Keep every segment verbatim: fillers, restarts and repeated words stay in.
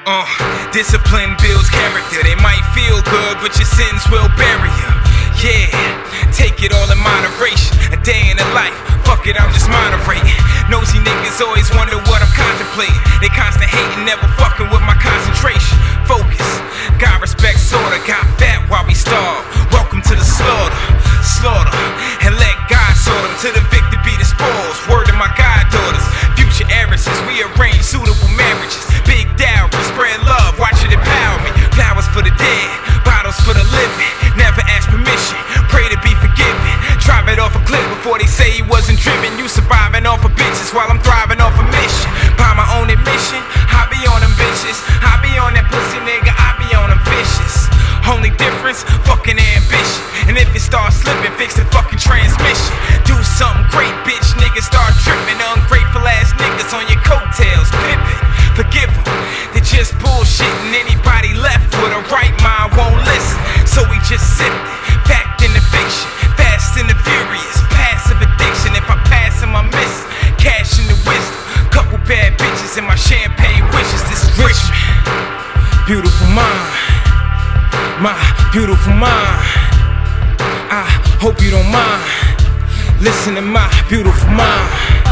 Uh, discipline builds character. They might feel good, but your sins will bury you. Yeah, take it all in moderation. A day in the life, fuck it, I'm just moderating. Nosy niggas always wonder what I'm contemplating. They constant hating, never fucking with my concentration. Focus, God respects order. Got fat while we starve. Welcome to the slaughter, slaughter. And let God sort them. To the victor be the spoils. Word to my goddaughters. Future heiresses, we arrange suitable marriages. Big dowry, spread love, watch it empower me. Flowers for the dead, bottles for the living. Never ask permission, pray to be forgiven. Drive it off a cliff before they say he wasn't driven. You surviving off of bitches while I'm thriving off a mission. By my own admission, I be on them bitches. I be on that pussy nigga, I be on them vicious. Only difference, fucking ambition. And if it starts slipping, fix the fucking transmission. Do something great, bitch, niggas start tripping. Ungrateful ass niggas on your coattails, pimping. Forgive them, they just bullshitting. Anybody left with a right mind won't listen. So we just sipped it, fact in the fiction. Fast and the furious, passive addiction. If I pass him, I miss it. Cash in the wisdom, couple bad bitches in my champagne wishes. This is Richmond, beautiful mind, my beautiful mind. I hope you don't mind. Listen to my beautiful mind.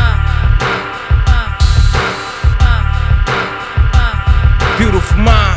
Beautiful mind.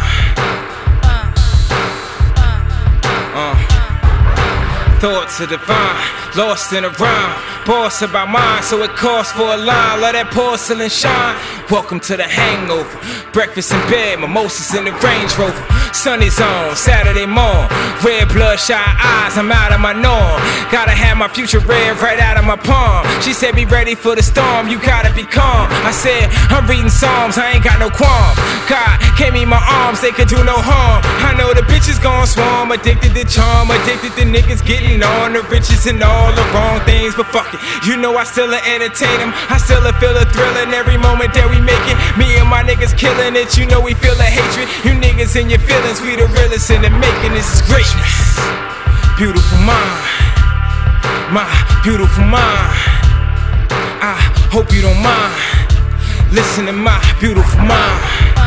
Uh. Thoughts are divine, lost in a rhyme. Boss about mine, so it costs for a line. Let that porcelain shine. Welcome to the hangover. Breakfast in bed, mimosas in the Range Rover. Sun is on, Saturday morn. Red bloodshot eyes, I'm out of my norm. Gotta have my future red right out of my palm. She said be ready for the storm, you gotta be calm. I said, I'm reading Psalms, I ain't got no qualms. God gave me my arms, they could do no harm. I know the bitches gon' swarm, addicted to charm. Addicted to niggas getting on the riches and all the wrong things. But fuck it, you know I still entertain them. I still feel a thrill in every moment that we make it. Me and my niggas killing it, you know we feel the hatred. You niggas in your feelings, we the realest in the making. This is greatness. Beautiful mind, my beautiful mind. I hope you don't mind. Listen to my beautiful mind.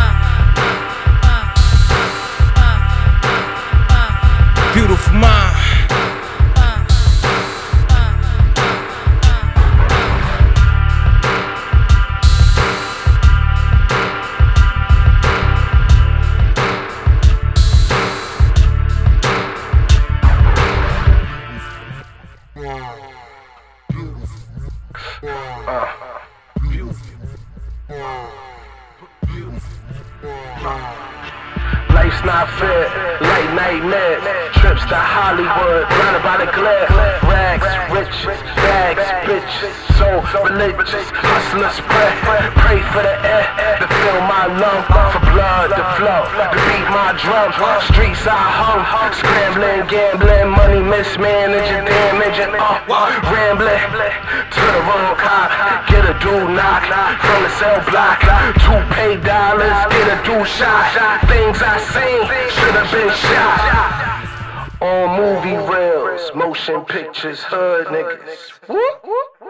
Beautiful mind. Life's not fair, late night net. Trips to Hollywood, blinded by the glare. Rags, riches, bags, bitches, so religious. Hustlers spread, pray for the air to fill my lungs, for blood to flow, to beat my drum. Streets I hung, scrambling, gambling, money mismanaging, damaging, uh, rambling to the wrong cop. Get a dude knock from the cell block. Two pay dollars, get a dude shot. Things I seen should have been shot. On movie reels, motion pictures, hood niggas. Whoop, whoop, whoop.